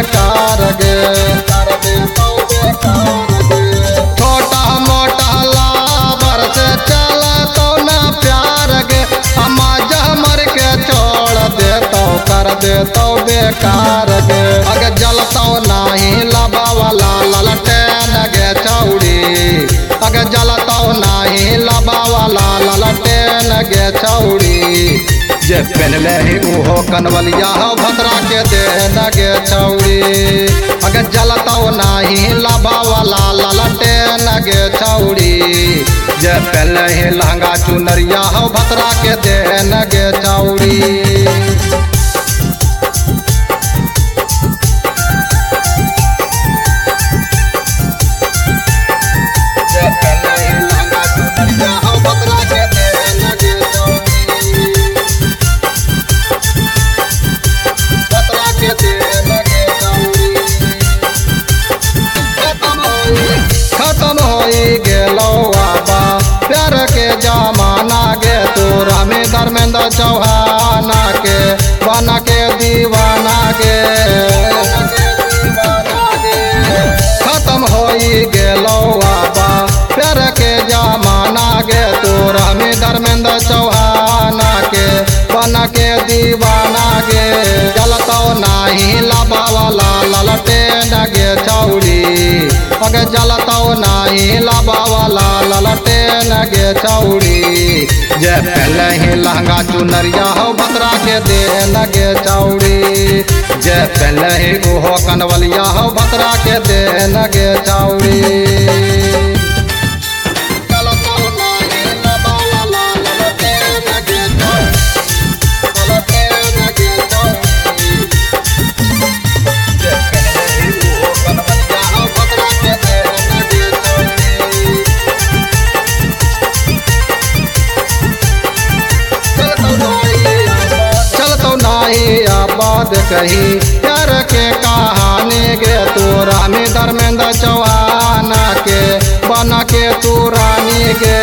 बेकार गे, कर देतौ बेकार गे। छोटा मोटा लाबर से चलतौ ना प्यार गे, समाज हमर के छोड़ देतौ, कर देतौ बेकार गे। अगे जलतौ नाही लबा वाला ललटेन गे छौड़ी, अगे जलतौ नाही लबा वाला ललटेन गे छौड़ी। जे पहनले ही उहो कनवलिया भद्रा के देन गे छौड़ी, अगे जलतौ नाही लबा वाला ललटेन गे छौड़ी। जे पहले ही लहंगा चुनरिया भद्रा के देन गे छौड़ी। खत्म होई गेलौ आबा प्यार के जमाना गे, तोरा में धर्मेंद्र चौहाना के बना के दीवाना गे। खत्म होई गेलौ आबा प्यार के जमाना गे, तोरा में धर्मेंद्र चौहाना के बना के दीवाना गे। जलतौ नाही लबा वाला ललटेन गे छौड़ी, अगे जलतौ नाही लबा वाला ललटेन गे छौड़ी। जे पहले ही लहंगा चुनरिया भद्रा के देन गे छौड़ी, जे पहले ही उहो कनवलिया भद्रा के देन गे छौड़ी। बात कही प्यार के कहानी गे, तोरा में धर्मेंद्र चौहाना के बना के तू रानी गे।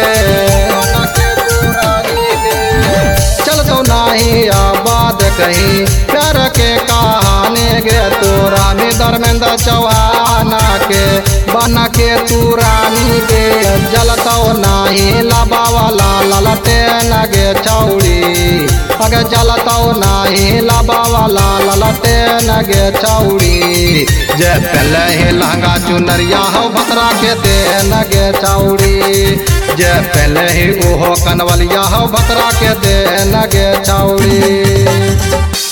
चलतौ नाही बात कही प्यार के कहानी गे, तोरा में धर्मेंद्र चौहाना के बना के तू रानी गे। जलतौ नाही लबा वाला ललटेन गे छौड़ी, अगे जलतौ नाही लबा वाला ललटेन गे छौड़ी। जे पहले ही लहंगा चुनरिया भद्रा के देन गे छौड़ी, जे पहले ही उहो कनवलिया भद्रा के देन गे छौड़ी।